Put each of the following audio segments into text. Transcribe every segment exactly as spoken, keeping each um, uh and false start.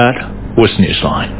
That was Newsline.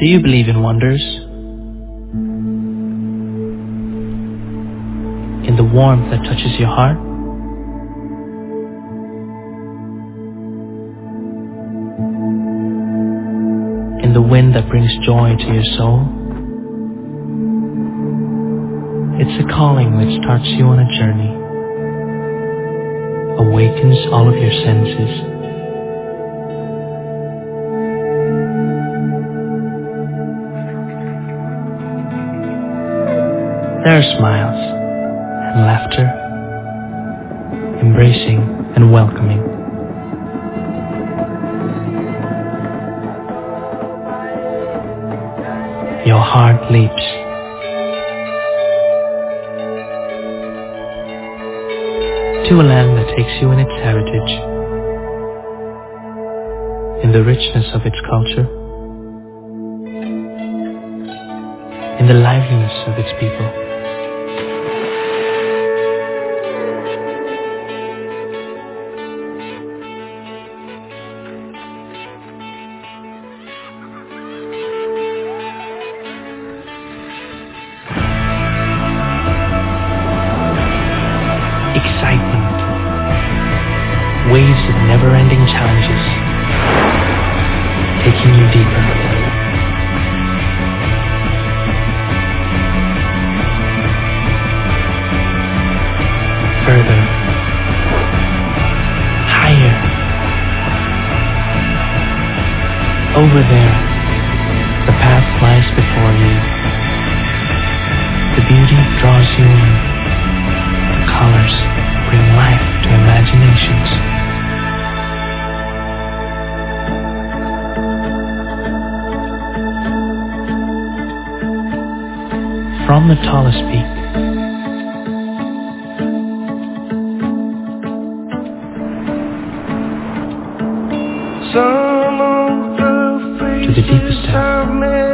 Do you believe in wonders? In the warmth that touches your heart? In the wind that brings joy to your soul? It's a calling that starts you on a journey, awakens all of your senses. There are smiles and laughter, embracing and welcoming. Your heart leaps. To a land that takes you in its heritage, in the richness of its culture, in the liveliness of its people. Excitement, waves of never-ending challenges, taking you deeper. Further, higher. Over there, the path lies before you. The beauty draws you in. The colors bring life to imaginations. From the tallest peak, to the deepest depth.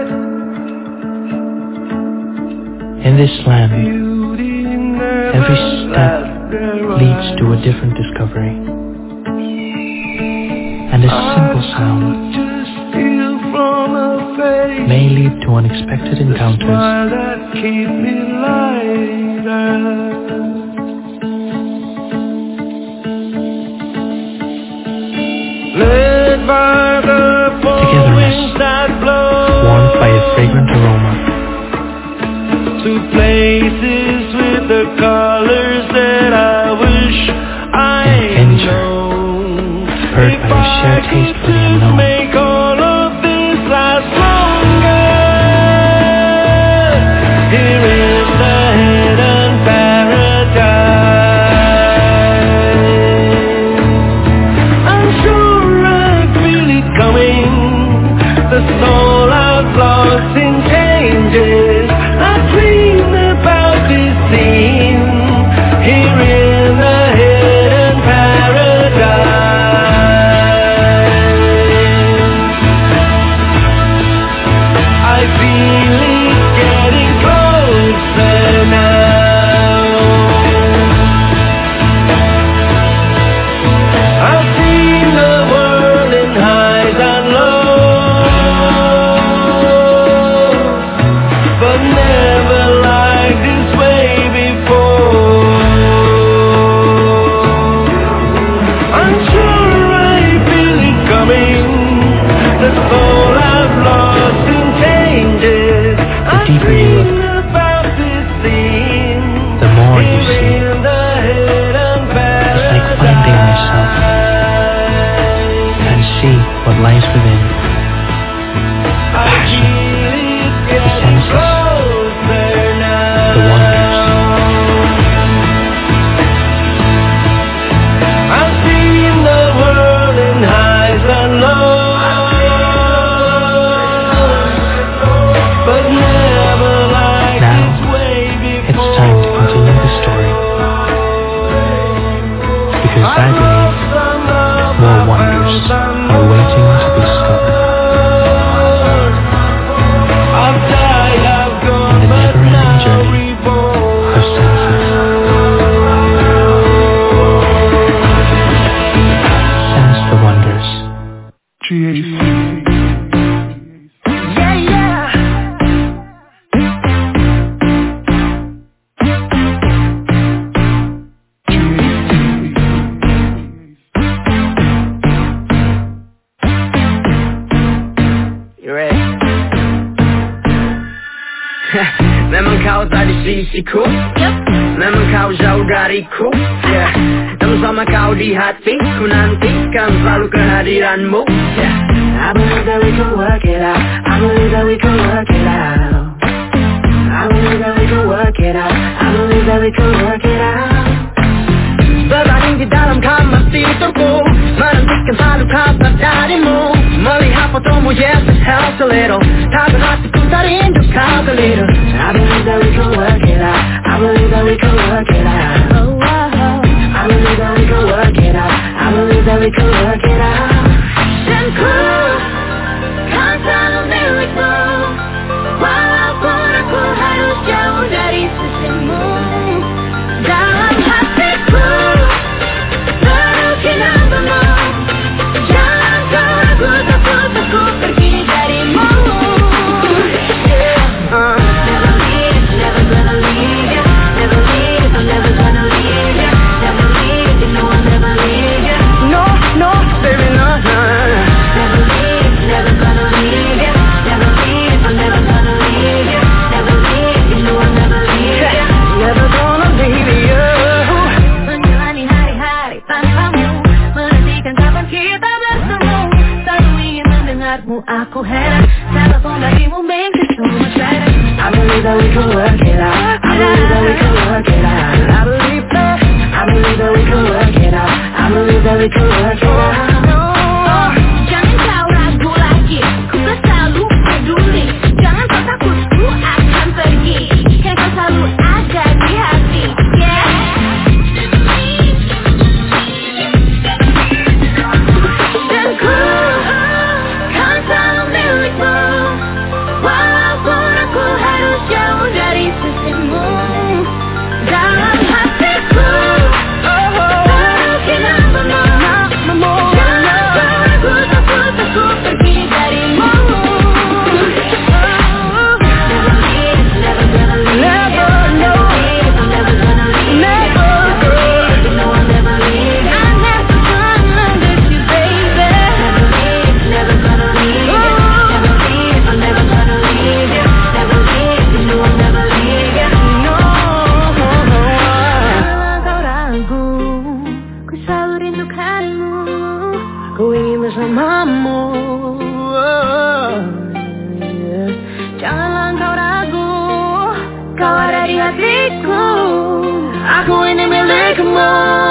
In this land, every step leads to a different discovery. And a simple sound may lead to unexpected encounters. Togetherness, warmed by a fragrant aroma. To places with the colors that I wish I Adventure, spurred by a shared taste for the unknown. make all of this last longer. Here is the hidden paradise. I'm sure I feel it coming. The soul I've lost in changes. I dream about this scene here in the hidden paradise. I feel it getting closer now. I've seen the world in highs and lows, but never like this way before. I'm sure I feel it coming. The soul I've lost in changes. The deeper you look, About this scene, the more you here see. in the hidden It's like finding yourself paradise. and see what lies within. I feel it getting senses, closer now. the wonders. I've seen the world in highs and lows, but never like Now, this way before. It's time to continue the story, because I believe more wonders are waiting to be discovered. I've died, I've In gone, the but never-ending now journey reborn. of senses. Sense the wonders. Yeah, yeah. kondisiku. Yep. Memang kau jauh dariku, yeah. Namun sama kau di hatiku, nantikan selalu kehadiranmu, yeah. I believe that we can work it out. I believe that we can work it out. I believe that we can work it out. I believe that we can work it out. Berbaring di dalam kamar tidurku, menantikan selalu kabar darimu. Melihat fotomu, yes, it helps a little. Takkan hatiku terindu kau keliru. I believe that we can work it out. I believe that we can work it out. Oh, oh, oh. I believe that we can work it out. I believe that we can work it out. Dan ku kan selalu milikmu, walaupun aku harus jauh dari sisimu. Dalam hatiku penuhi namamu, jangan kau ragu takut aku pergi darimu. Yeah. Uh. Never leave, never gonna leave ya. Never leave, I'm never gonna leave ya. Never leave, you know I'll never leave ya. No, no, baby, no, no. Never leave, never gonna leave ya. Never leave, I'm never gonna leave ya. Never leave, you know I'll never leave ya. Never gonna leave you. Menjalani hari-hari tanpamu, menantikan kapan kita bertemu. Selalu ingin mendengarmu, aku heran. Telepon darimu make it so much better. I believe that we can work it out. I believe that we can work it out. I believe that. I believe that we can work it out. I believe that we can work it out. Oh, jangan kau ragu lagi, ku kan selalu peduli. Jangan kau takut, ku akan pergi. Kan kau selalu ada di hati, yeah. Dan ku kan selalu milikmu, walaupun aku harus jauh dari sisimu. Dalam hatiku penuhi namamu, jangan kau ragu takut aku pergi darimu. Never leave, never gonna leave. Never, no. I'm never gonna leave. Never, you know I'll never leave. I'm never gonna leave you, baby. Never leave, never gonna leave. Never leave, I'm never gonna leave you. Never leave, you know I'll never leave you. No. Janganlah kau ragu, ku selalu rindukanmu. Aku ingin bersamamu. Oh, yeah. Janganlah kau ragu, kau ada di hatiku. Aku ini milikmu.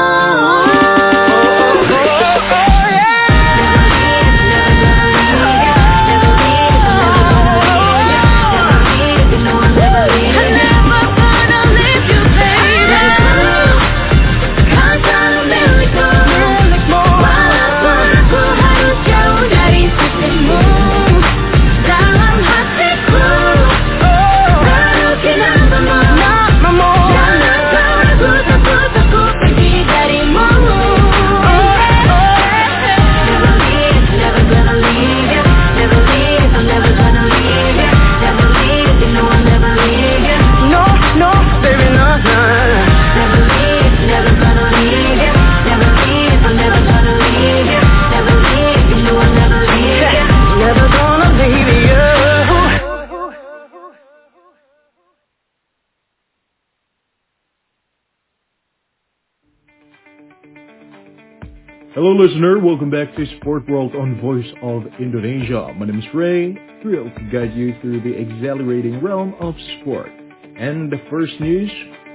Hello listener, welcome back to Sport World on Voice of Indonesia. My name is Ray, thrilled to guide you through the exhilarating realm of sport. And the first news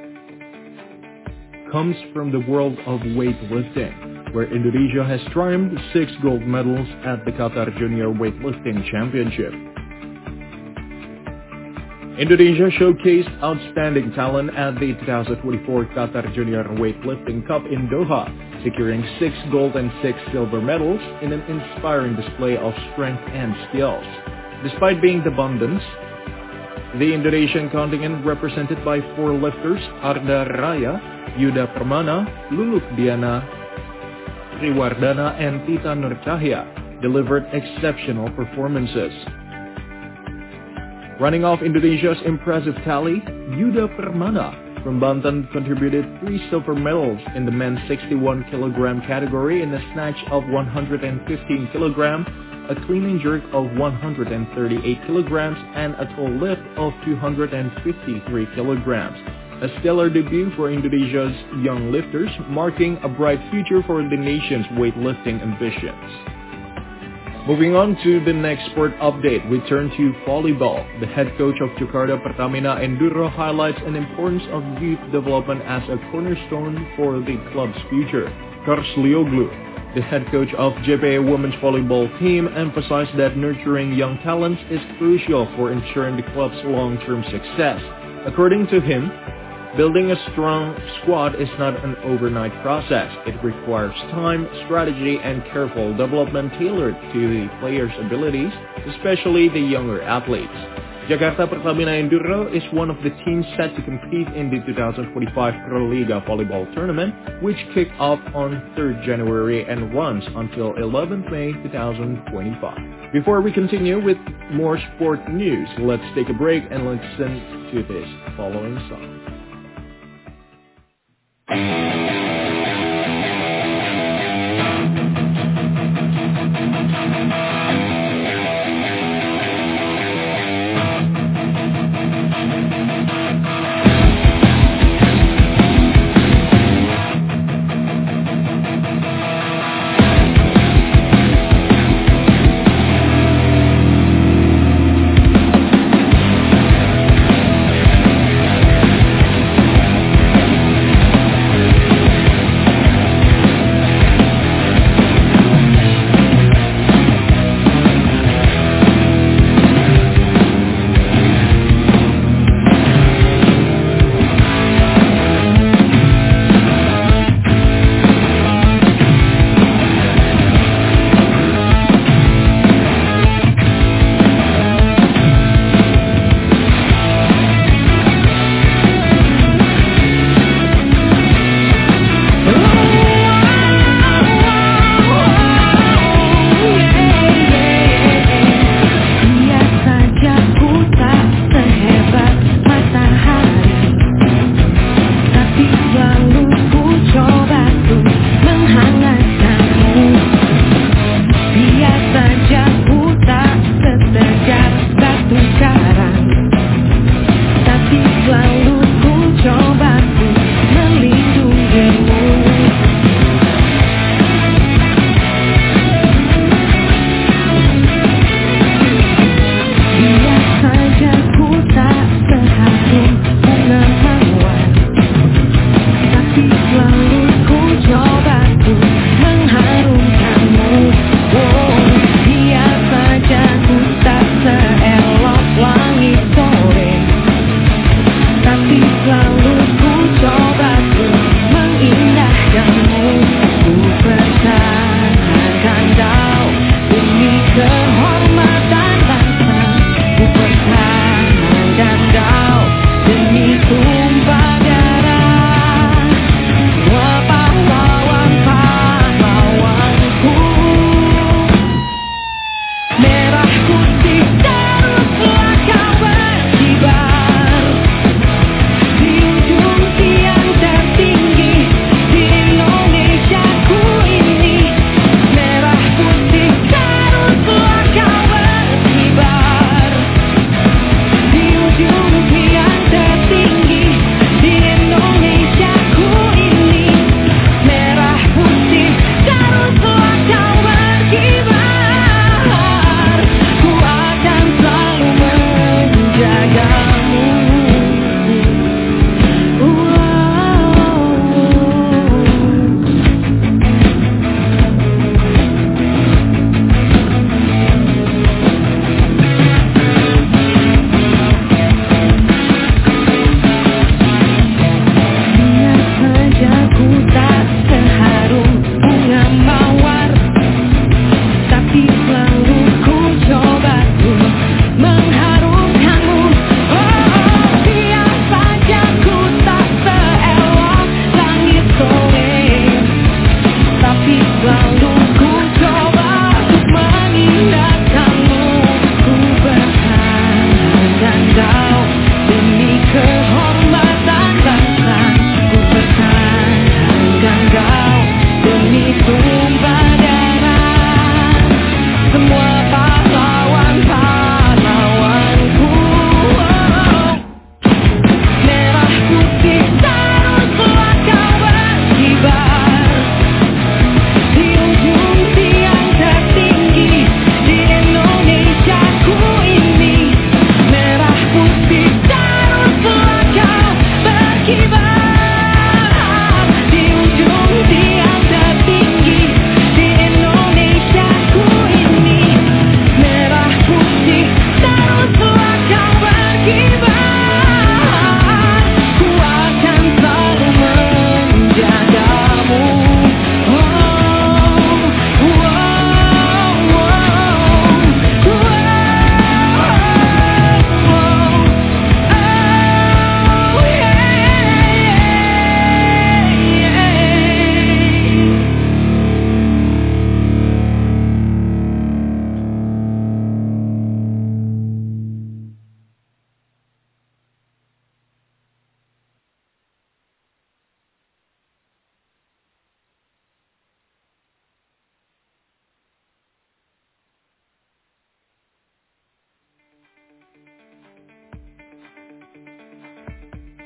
comes from the world of weightlifting, where Indonesia has triumphed six gold medals at the Qatar Junior Weightlifting Championship. Indonesia showcased outstanding talent at the twenty twenty-four Qatar Junior Weightlifting Cup in Doha, securing six gold and six silver medals in an inspiring display of strength and skills. Despite being the abundance, the Indonesian contingent represented by four lifters, Arda Raya, Yuda Permana, Luluk Diana, Triwardana, and Tita Nurcahya, delivered exceptional performances. Running off Indonesia's impressive tally, Yuda Permana from Banten contributed three silver medals in the men's sixty-one kilogram category in a snatch of one hundred fifteen kilogram, a clean and jerk of one hundred thirty-eight kilograms and a tall lift of two hundred fifty-three kilograms. A stellar debut for Indonesia's young lifters, marking a bright future for the nation's weightlifting ambitions. Moving on to the next sport update, we turn to volleyball. The head coach of Jakarta Pertamina Enduro highlights an importance of youth development as a cornerstone for the club's future. Karslioglu, the head coach of J P A women's volleyball team, emphasized that nurturing young talents is crucial for ensuring the club's long-term success. According to him, building a strong squad is not an overnight process. It requires time, strategy, and careful development tailored to the players' abilities, especially the younger athletes. Jakarta Pertamina Enduro is one of the teams set to compete in the two thousand twenty-five Proliga volleyball tournament, which kicked off on third January and runs until eleventh May twenty twenty-five. Before we continue with more sport news, let's take a break and listen to this following song.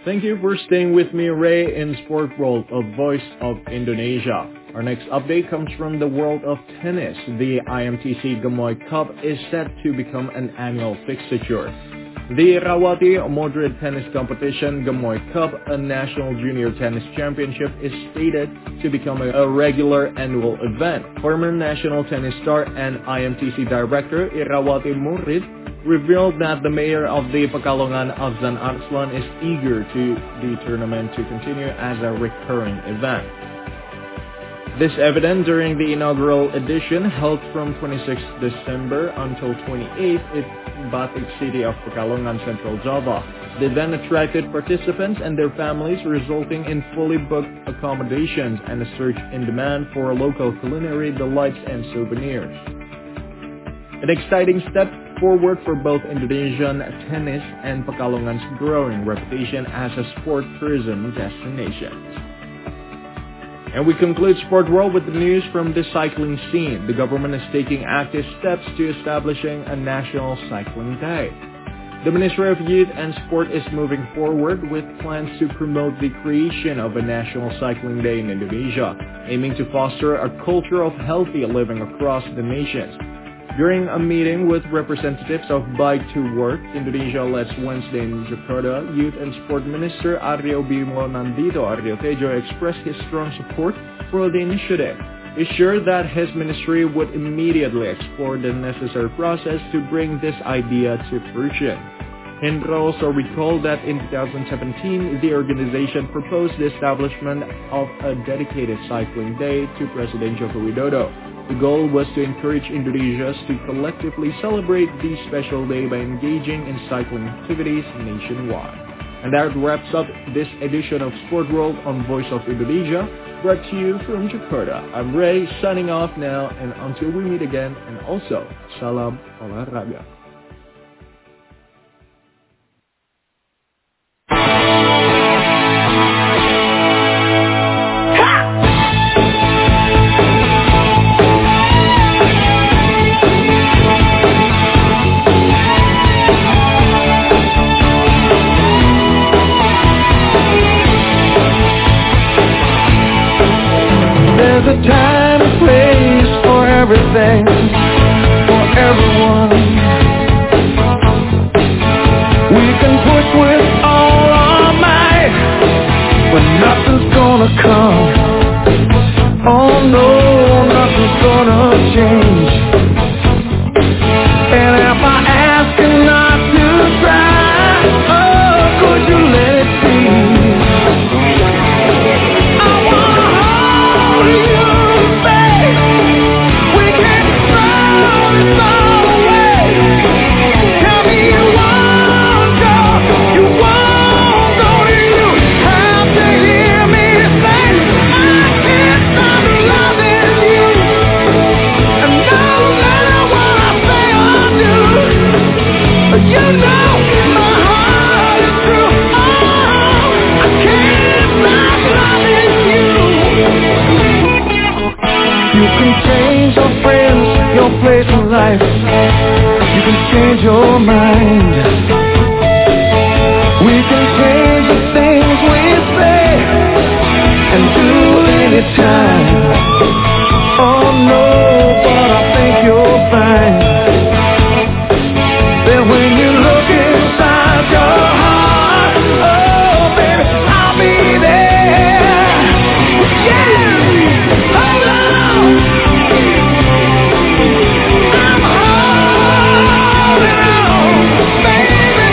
Thank you for staying with me, Ray, in Sport World of Voice of Indonesia. Our next update comes from the world of tennis. The I M T C Gemoy Cup is set to become an annual fixture. The Rawati Moderate Tennis Competition Gemoy Cup, a national junior tennis championship, is slated to become a regular annual event. Former national tennis star and I M T C director Irawati Murid revealed that the mayor of the Pekalongan, Afzan Arslan, is eager to the tournament to continue as a recurring event. This evident during the inaugural edition held from twenty-sixth December until twenty-eighth in Batik City of Pekalongan, Central Java. The event attracted participants and their families, resulting in fully booked accommodations and a surge in demand for local culinary delights and souvenirs. An exciting step forward for both Indonesian tennis and Pekalongan's growing reputation as a sport tourism destination. And we conclude Sport World with the news from the cycling scene. The government is taking active steps to establishing a national cycling day. The Ministry of Youth and Sport is moving forward with plans to promote the creation of a national cycling day in Indonesia, aiming to foster a culture of healthy living across the nations. During a meeting with representatives of Bike to Work Indonesia last Wednesday in Jakarta, Youth and Sport Minister Aryo Bimo Nandito Aryo Tejo expressed his strong support for the initiative. He assured that his ministry would immediately explore the necessary process to bring this idea to fruition. Hendro also recalled that in two thousand seventeen, the organization proposed the establishment of a dedicated cycling day to President Joko Widodo. The goal was to encourage Indonesians to collectively celebrate the special day by engaging in cycling activities nationwide. And that wraps up this edition of Sport World on Voice of Indonesia, brought to you from Jakarta. I'm Ray, signing off now, and until we meet again, and also, salam olahraga. There's a time and place for everything, for everyone. We can push with all our might, but nothing's gonna come. Oh no, nothing's gonna change. And if I ask you not to try, oh, could you let it be? Place in life, you can change your mind. We can change the things we say and do anytime. Oh no, but I think you'll find that when you look inside your heart, oh baby, I'll be there. Yeah, hold on. Baby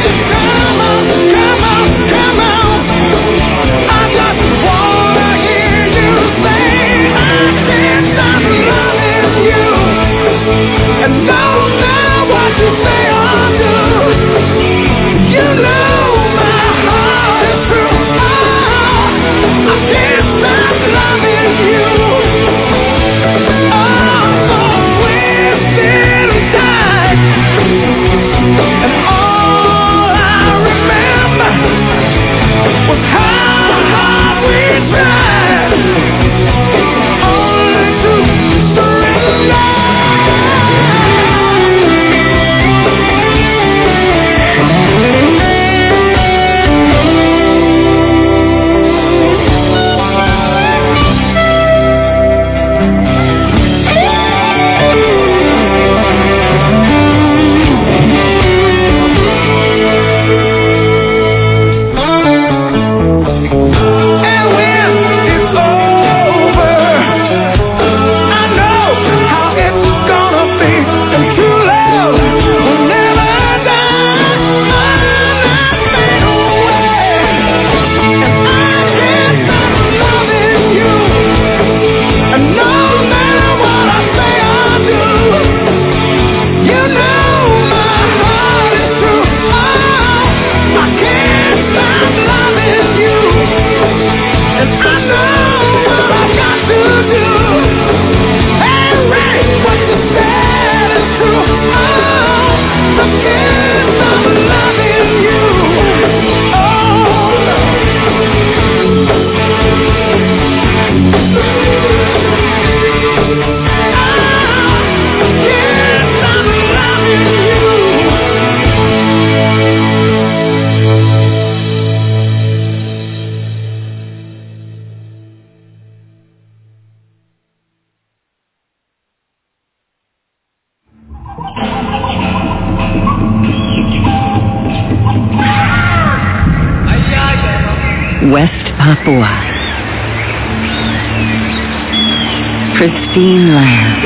West Papua. Pristine land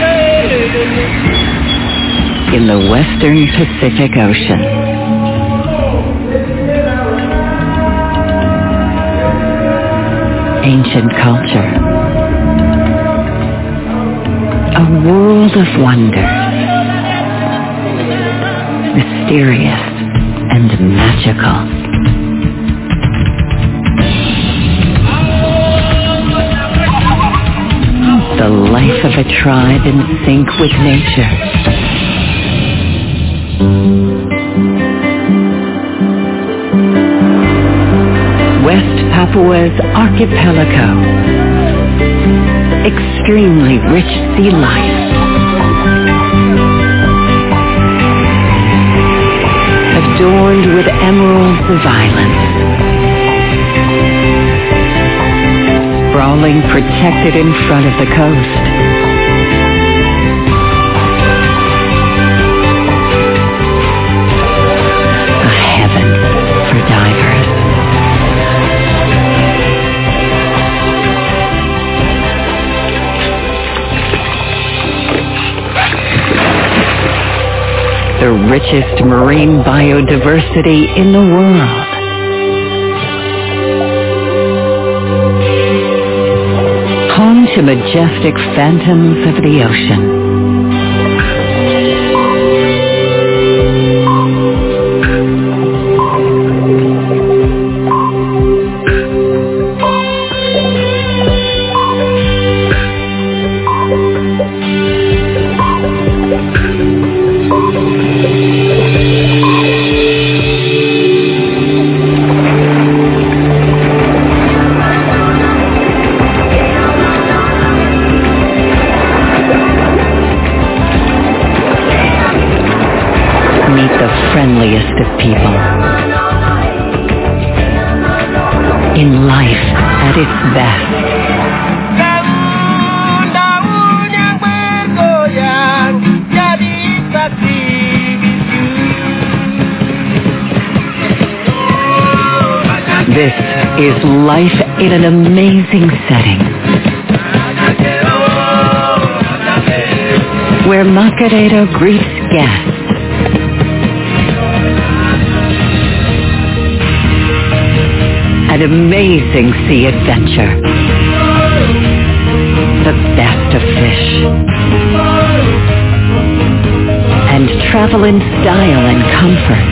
in the western Pacific Ocean. Ancient culture. A world of wonder. Mysterious and magical. The life of a tribe in sync with nature. West Papua's archipelago. Extremely rich sea life. Adorned with emeralds of islands. Sprawling, protected in front of the coast. A heaven for divers. The richest marine biodiversity in the world. Home to majestic phantoms of the ocean. Friendliest of people. In life at its best. This is life in an amazing setting. Where Macarena greets guests. An amazing sea adventure. The best of fish. And travel in style and comfort.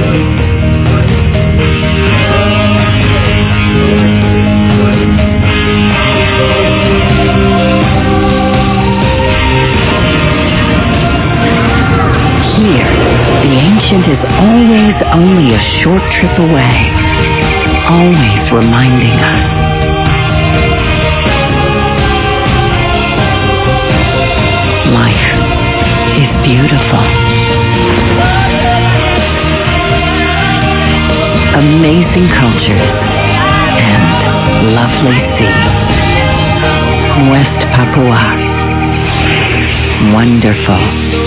Here, the ancient is always only a short trip away. Always reminding us. Life is beautiful. Amazing cultures and lovely sea. West Papua. Wonderful.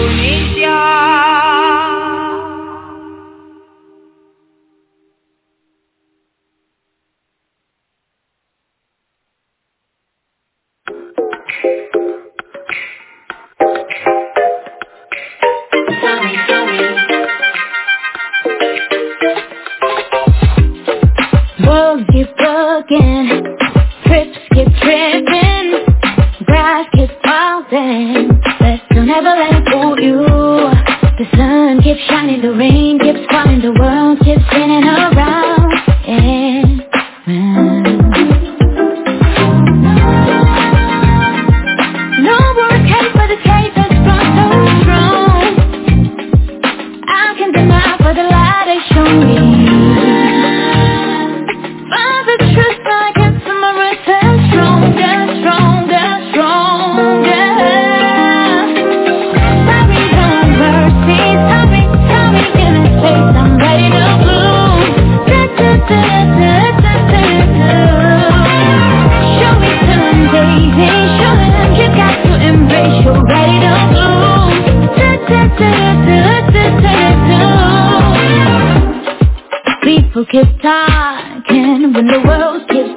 People keep talking when the world keeps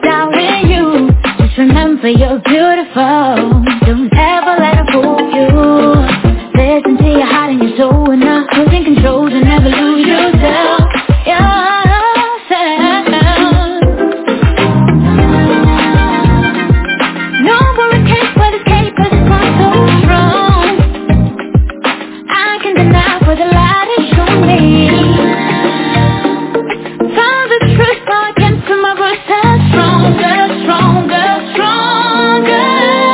but you're beautiful. Don't ever let her fool you. Listen to your heart and your soul, and not losing control to never lose yourself. Yourself. No worries, can't but escape, 'cause it's not so strong. I can deny what the light has shown me. Found the truth, now I can feel my voice as stronger, stronger, stronger.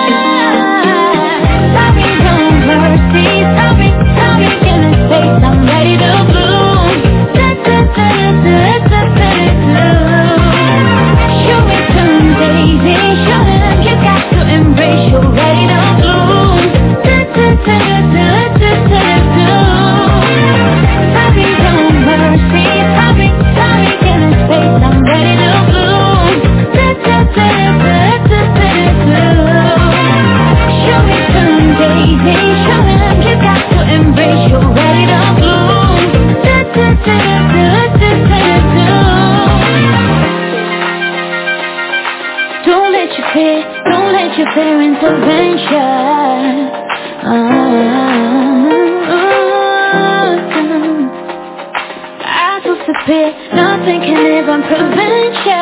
Tell me no mercy, tell me, tell me in a space I'm ready to bloom. Da, da, da, da, da, da, da. Show me some daisy, show them you got to embrace, you're ready to bloom. Da, da, da, da, da, da, da. Tell me no mercy, tell me, tell me in a space I'm ready to bloom. Da, da, da, da, da, da, da. Show me some daisy, show them you got to embrace, you're ready to bloom. Da, da, da, da, da, da, da. Don't let your fear, don't let your fear intervention. Ah, I disappear, nothing can even prevent you.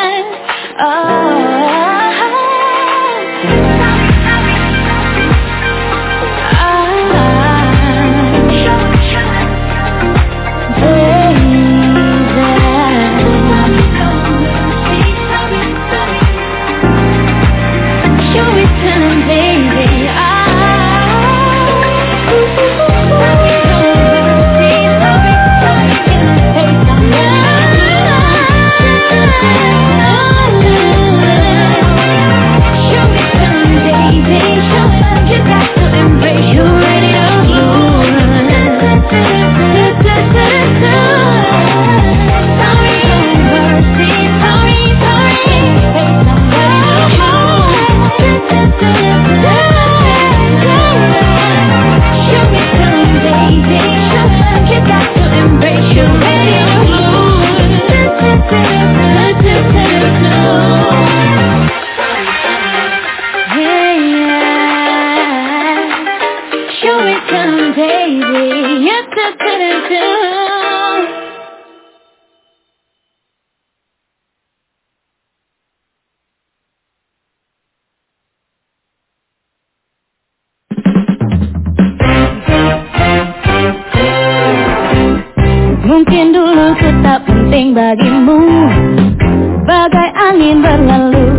Mungkin dulu ku tak penting bagimu, bagai angin berlalu.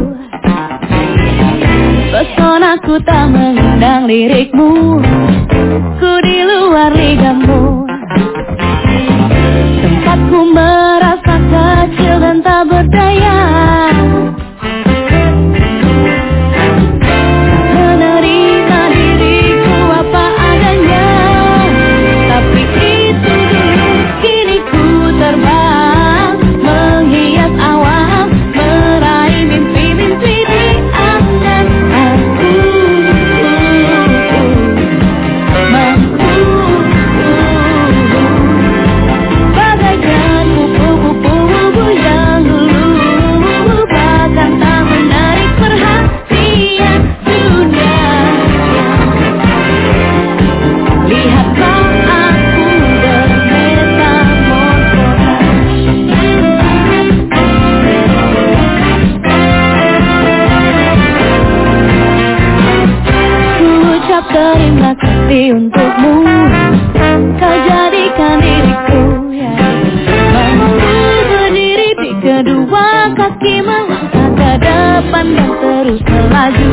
Pesonaku tak mengundang lirikmu, ku di luar ligamu. Tempatku merasa kecil dan tak berdaya, menerima diriku apa adanya. Tapi itu dulu, kini ku terbang, menghias awan, meraih mimpi-mimpi di angan aku. Mampu bagaikan kupu-kupu yang dulu bahkan tak menarik perhatian dunia. Lihatlah aku bermetamorfosa. Ku ucap terima kasih untukmu, kau jadikan diriku ya mampu berdiri di kedua kaki, melangkah ke depan dan terus melaju.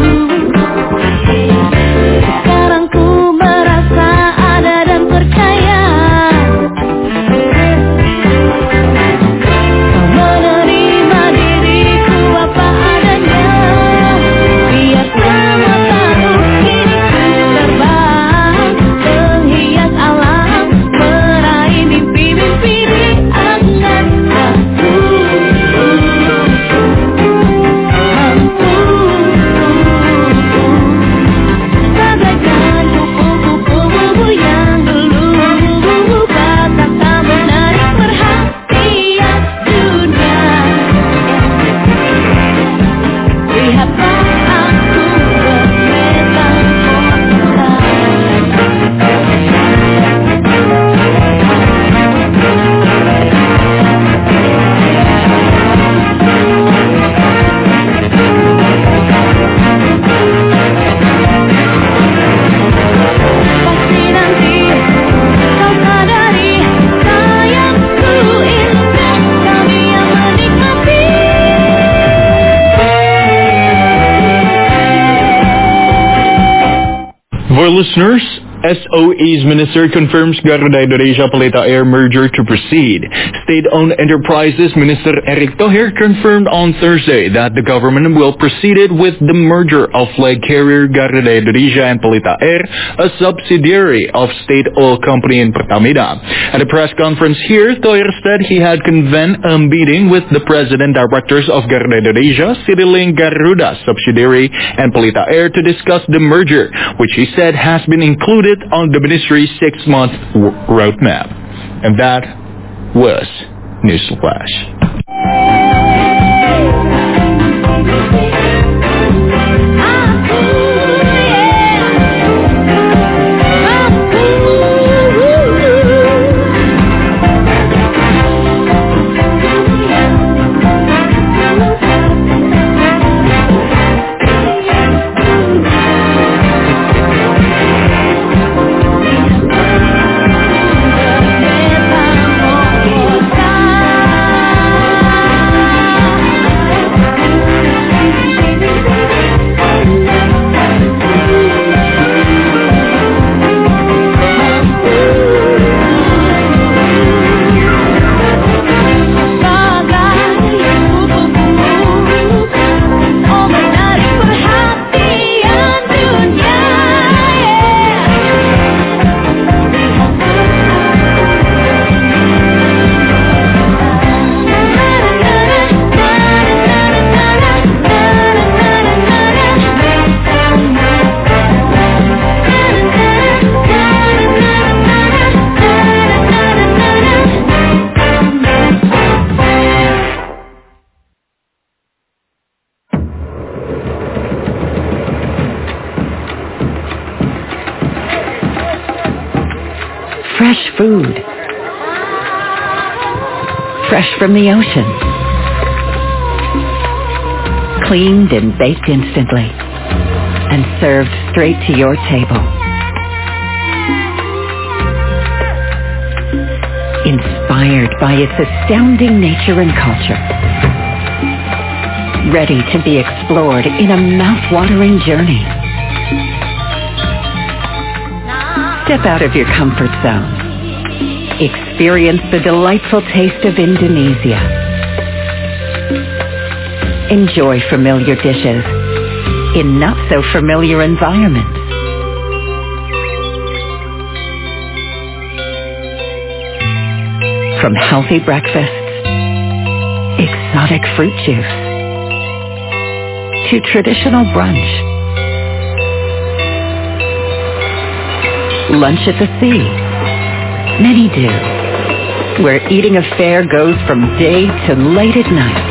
Sekarang ku merasa ada dan percaya, kau menerima diriku apa adanya. Biar semua tahu kini ku terbang, menghias alam, meraih mimpi-mimpi di angan aku. Mampu listeners, S O E's minister confirms Garuda Indonesia Pelita Air merger to proceed. State-owned enterprises Minister Erick Thohir confirmed on Thursday that the government will proceed with the merger of flag carrier Garuda Indonesia and Pelita Air, a subsidiary of state oil company in Pertamina. At a press conference here, Thohir said he had convened a meeting with the president directors of Garuda Indonesia, Citylink Garuda subsidiary, and Pelita Air to discuss the merger, which he said has been included on the ministry's six-month w- roadmap. And that was Newsflash. Fresh food. Fresh from the ocean. Cleaned and baked instantly. And served straight to your table. Inspired by its astounding nature and culture. Ready to be explored in a mouth-watering journey. Step out of your comfort zone. Experience the delightful taste of Indonesia. Enjoy familiar dishes in not-so-familiar environments. From healthy breakfasts, exotic fruit juice, to traditional brunch. Lunch at the sea. Many do. Where eating a fare goes from day to late at night.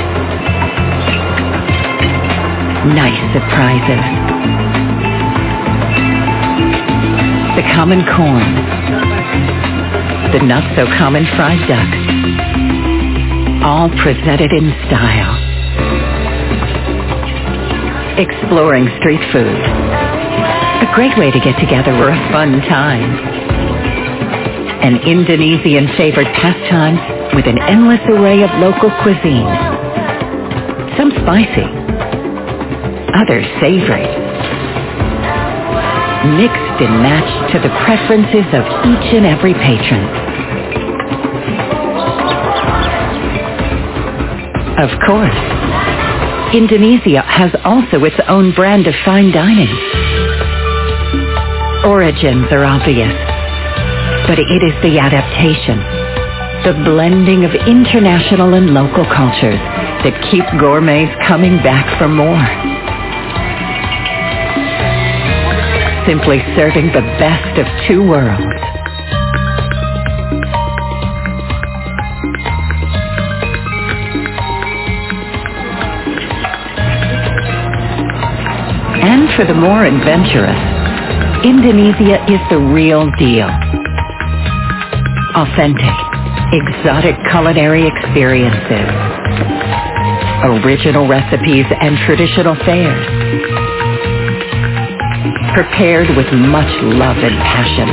Nice surprises. The common corn. The not-so-common fried duck. All presented in style. Exploring street food. A great way to get together for a fun time. An Indonesian favorite pastime with an endless array of local cuisines. Some spicy, others savory. Mixed and matched to the preferences of each and every patron. Of course, Indonesia has also its own brand of fine dining. Origins are obvious, but it is the adaptation, the blending of international and local cultures that keep gourmets coming back for more. Simply serving the best of two worlds. And for the more adventurous, Indonesia is the real deal. Authentic, exotic culinary experiences. Original recipes and traditional fare. Prepared with much love and passion.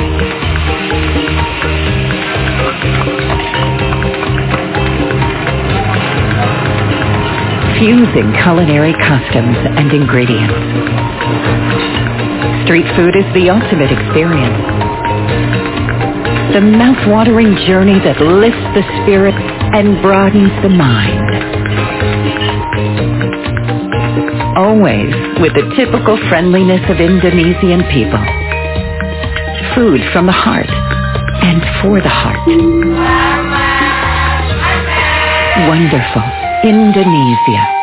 Fusing culinary customs and ingredients. street food is the ultimate experience. The mouth-watering journey that lifts the spirit and broadens the mind. Always with the typical friendliness of Indonesian people. Food from the heart and for the heart. Wonderful Indonesia.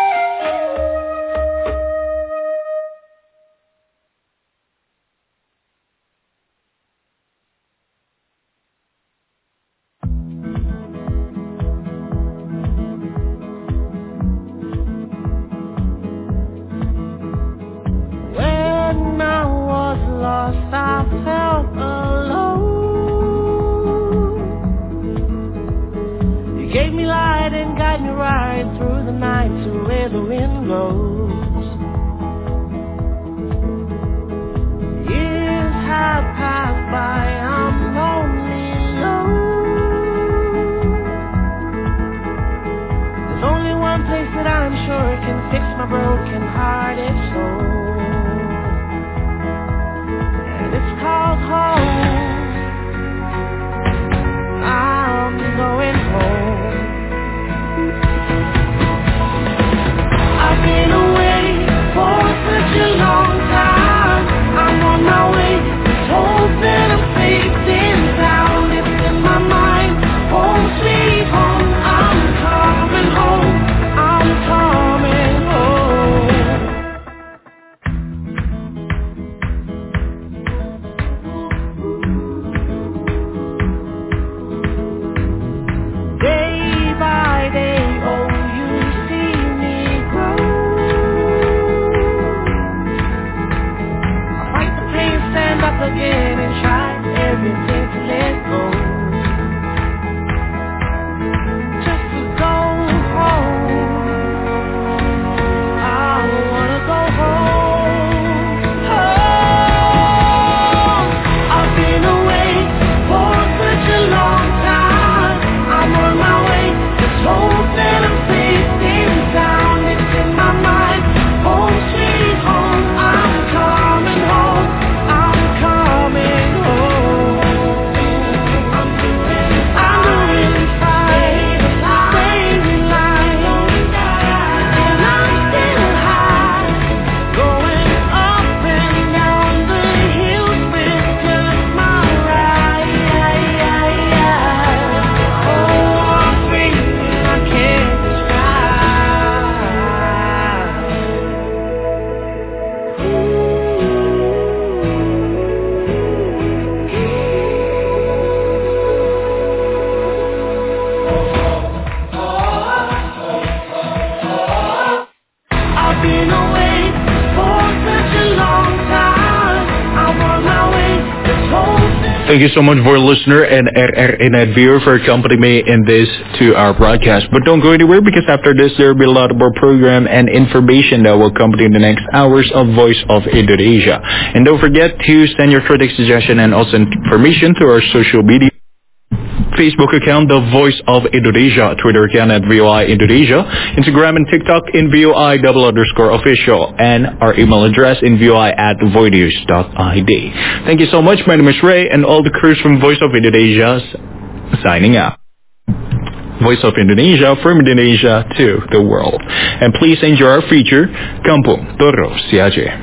Thank you so much for listener and R R Net viewer for accompanying me in this to our broadcast. But don't go anywhere because after this there will be a lot more program and information that will accompany the next hours of Voice of Indonesia. And don't forget to send your critic suggestion and also information to our social media. Facebook account, The Voice of Indonesia, Twitter account at V O I Indonesia, Instagram and TikTok in V O I double underscore official, and our email address in V O I at voinews dot I D. Thank you so much. My name is Ray, and all the crews from Voice of Indonesia signing out. Voice of Indonesia from Indonesia to the world. And please enjoy our feature, Kampung Toro Siaje.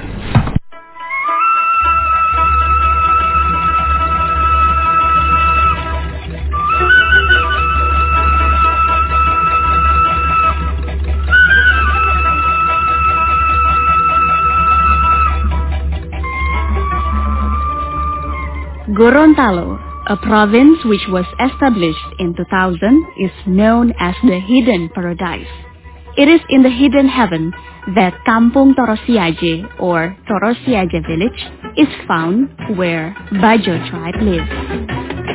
Gorontalo, a province which was established in two thousand, is known as the Hidden Paradise. It is in the Hidden Heaven that Kampung Toro Siaje, or Toro Siaje village, is found, where Bajo tribe lives.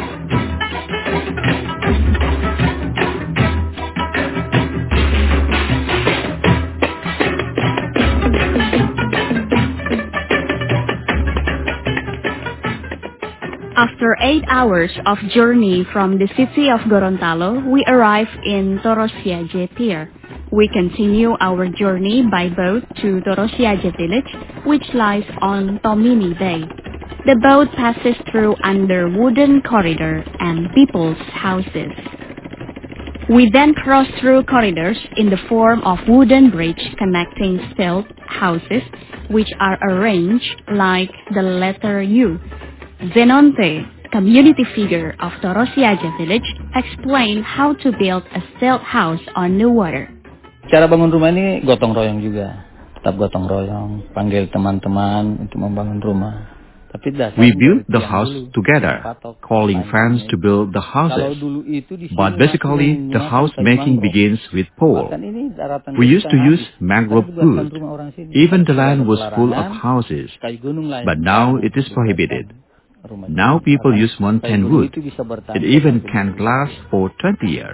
After eight hours of journey from the city of Gorontalo, we arrive in Toro Siaje Pier, we continue our journey by boat to Torosiaje village, which lies on Tomini Bay. The boat passes through under wooden corridor and people's houses. We then cross through corridors in the form of wooden bridge connecting stilt houses, which are arranged like the letter U. Zenonte, community figure of Torosiaje village, explained how to build a stilt house on the water. Cara bangun rumah ini gotong royong juga, tetap gotong royong, panggil teman-teman untuk membangun rumah. We built the house together, calling friends to build the houses. But basically, the house making begins with pole. We used to use mangrove wood. Even the land was full of houses. But now it is prohibited. Now people use mountain wood. It even can last for twenty years.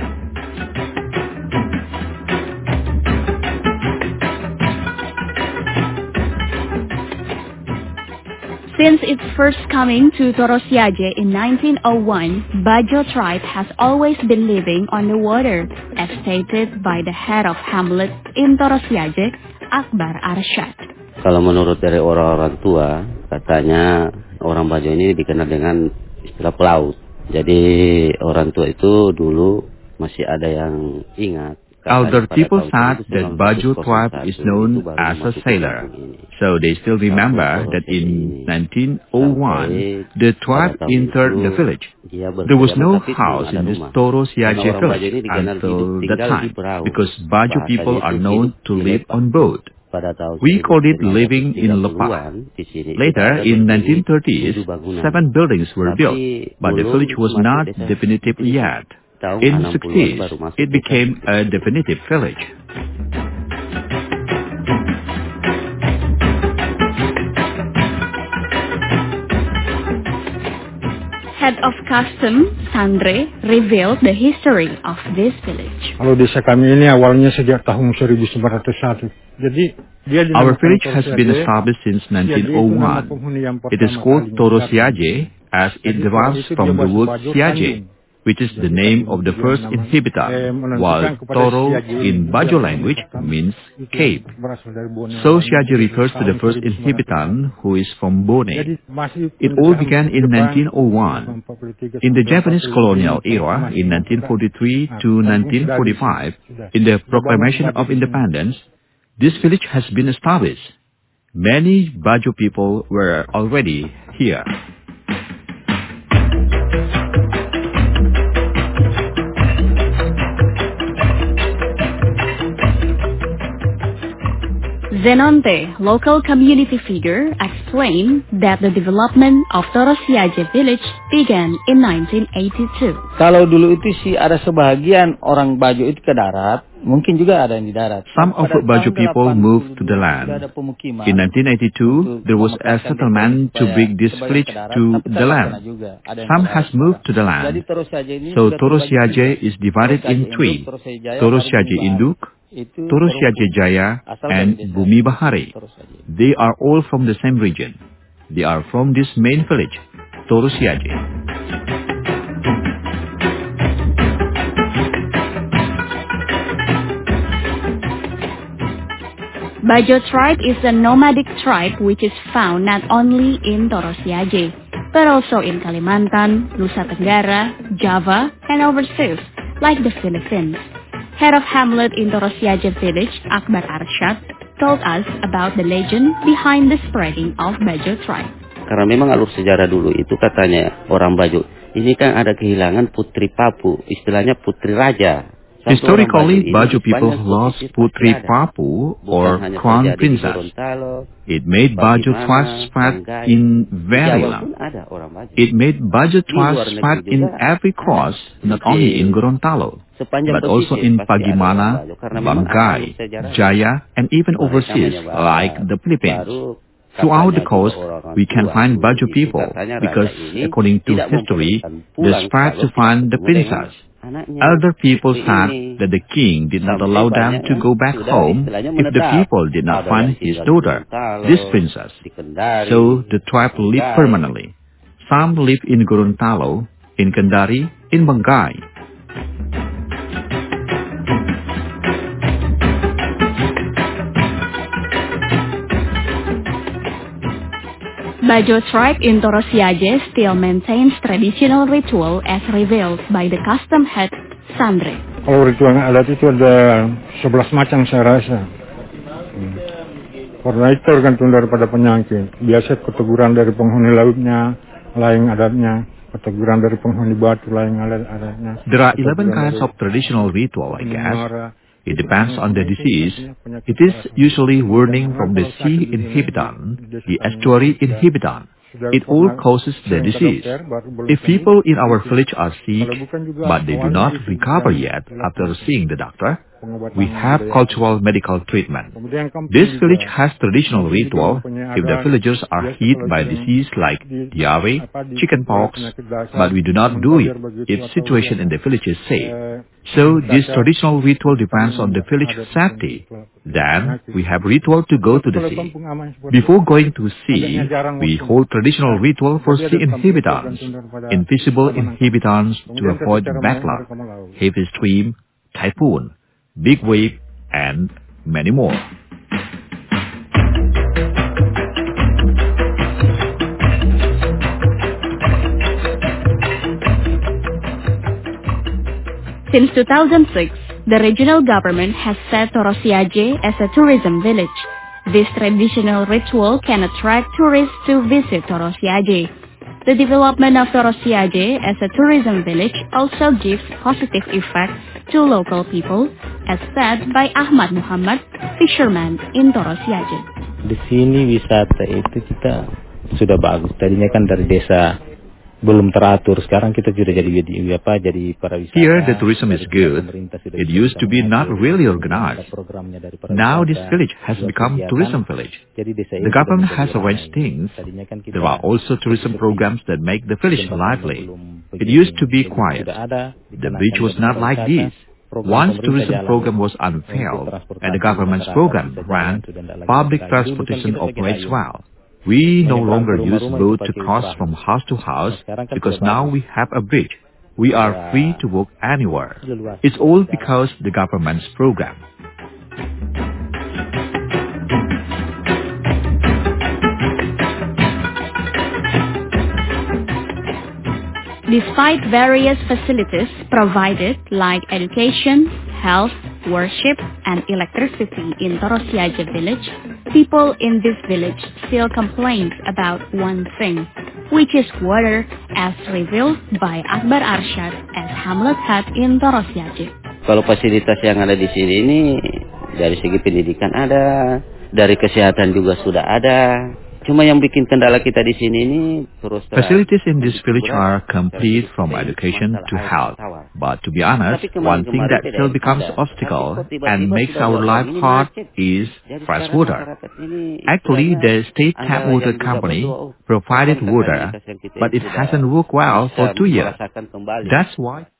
Since its first coming to Torosiaje in nineteen oh one, Bajo tribe has always been living on the water, as stated by the head of hamlet in Torosiaje, Akbar Arsyad. Kalau menurut dari orang-orang tua, katanya orang Bajo ini dikenal dengan istilah pelaut. Jadi orang tua itu dulu masih ada yang ingat. Elder people said that Bajo tribe is known as a sailor. So they still remember that in nineteen oh one, the tribe entered the village. There was no house in this Torosiaje village until that time, because Bajo people are known to live on boat. We called it living in Lepa. Later, in nineteen thirties, seven buildings were built, but the village was not definitive yet. In the sixties, it became a definitive village. Head of custom, Sandre, revealed the history of this village. Kalau desa kami ini awalnya sejak tahun seribu sembilan ratus satu. Jadi dia Our village has been established since nineteen oh one. It is called Torosiaje as it derives from the word siaje, which is the name of the first inhabitant, while Toro in Bajo language means cape. So Siaje refers to the first inhabitant, who is from Bone. It all began in nineteen oh one. In the Japanese colonial era, in nineteen forty-three to nineteen forty-five, in the Proclamation of Independence, this village has been established. Many Bajo people were already here. Zenonte, local community figure, explained that the development of Torosiaje village began in nineteen eighty-two. Kalau dulu itu sih ada sebagian orang Bajo itu ke darat, mungkin juga ada yang di darat. Some of Bajo people moved to the land. In nineteen eighty-two, there was a settlement to bring this village to the land. Some has moved to the land. So Torosiaje is divided in three: Torosiaje Induk, Torosiaje Jaya, and Bumi Bahari. They are all from the same region. They are from this main village, Torosiaje. Bajo tribe is a nomadic tribe which is found not only in Torosiaje, but also in Kalimantan, Nusa Tenggara, Java, and overseas, like the Philippines. Head of hamlet in Torosiaje village, Akbar Arsyad, told us about the legend behind the spreading of Bajo tribe. Karena memang alur sejarah dulu itu katanya orang Bajo, ini kan ada kehilangan putri Papu, istilahnya putri raja. Historically, Bajo people lost Putri Papu or crown princess. It made Bajo tribe spread in very long. It made Bajo tribe spread in every cross, not only in Gorontalo, but also in Pagimana, Banggai, Jaya, and even overseas, like the Philippines. Throughout the coast, we can find Bajo people because, according to history, they spread to find the princess. Elder people said that the king did not allow them to go back home if the people did not find his daughter, this princess. So the tribe lived permanently. Some live in Gorontalo, in Kendari, in Banggai. Bajo tribe in Torosiaje still maintains traditional ritual as revealed by the custom head Sandre. Kalau ritual adat itu ada sebelas macam saya rasa. Hmm. Karena itu tergantung daripada penyakit. Biasa keteguran dari penghuni lautnya, lain adatnya. Keteguran dari penghuni batu, lain adatnya. There are eleven kinds of traditional ritual, I guess. It depends on the disease. It is usually warning from the sea inhibitant, the estuary inhibitant. It all causes the disease. If people in our village are sick, but they do not recover yet after seeing the doctor, we have cultural medical treatment. This village has traditional ritual if the villagers are hit by disease like diarrhea, chickenpox, but we do not do it if situation in the village is safe. So this traditional ritual depends on the village safety. Then we have ritual to go to the sea. Before going to sea, we hold traditional ritual for sea inhabitants, invisible inhabitants to avoid bad luck, heavy stream, typhoon, big wave, and many more. Since two thousand six, the regional government has set Torosiaje as a tourism village. This traditional ritual can attract tourists to visit Torosiaje. The development of Torosiaje as a tourism village also gives positive effect to local people, as said by Ahmad Muhammad, fisherman in Torosiaje. Di sini wisata itu kita sudah bagus. Tadinya kan dari desa belum teratur. Sekarang kita sudah jadi apa? Jadi para wisata. Here the tourism is good. It used to be not really organized. Now this village has become tourism village. The government has arranged things. There are also tourism programs that make the village lively. It used to be quiet. The beach was not like this. Once tourism program was unveiled and the government's program ran, public transportation operates well. We no longer use boat to cross from house to house because now we have a bridge. We are free to walk anywhere. It's all because the government's program. Despite various facilities provided like education, health, worship, and electricity in Torosiaje village, people in this village still complain about one thing, which is water, as revealed by Akbar Arsyad as Hamlet Head in Torosiaje. Kalau fasilitas yang ada di sini ini dari segi pendidikan ada, dari kesehatan juga sudah ada. Cuma yang bikin kendala kita di sini ini terus terang. Facilities in this village are complete from education to health. But to be honest, one thing that still becomes obstacle and makes our life hard is fresh water. Actually, the state tap water company provided water, but it hasn't worked well for two years. That's why.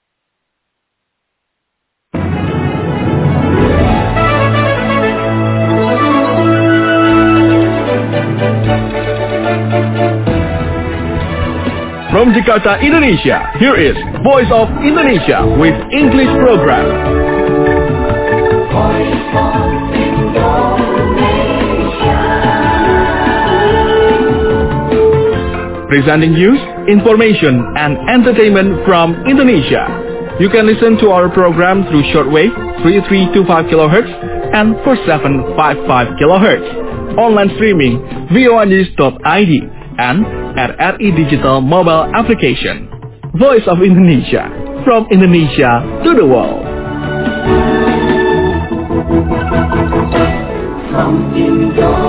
From Jakarta, Indonesia, here is Voice of Indonesia with English program. Voice of Indonesia. Presenting news, information, and entertainment from Indonesia. You can listen to our program through shortwave three three two five kilohertz and four seven five five kilohertz. Online streaming voanews dot I D and at R I Digital mobile application. Voice of Indonesia, from Indonesia to the world. From Indonesia.